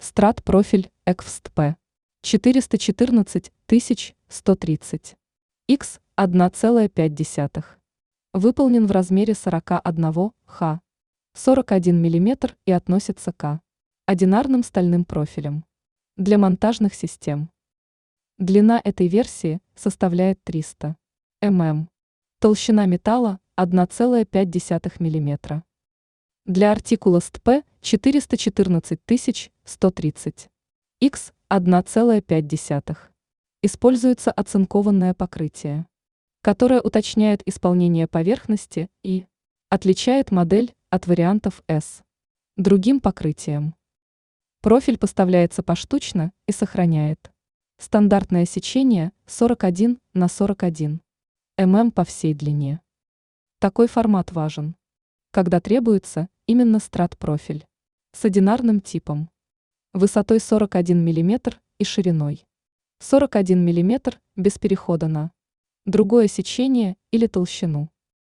Страт-профиль EXFST-P 414130 X 1,5. Выполнен в размере 41 х. 41 мм и относится к одинарным стальным профилям для монтажных систем. Длина этой версии составляет 300 мм. Толщина металла 1,5 мм. Для артикула СТП 414130 X 1,5. Используется оцинкованное покрытие, которое уточняет исполнение поверхности и отличает модель от вариантов S другим покрытием. Профиль поставляется поштучно и сохраняет стандартное сечение 41 на 41 мм по всей длине. Такой формат важен, когда требуется именно страт-профиль с одинарным типом, высотой 41 мм и шириной 41 мм без перехода на другое сечение или толщину.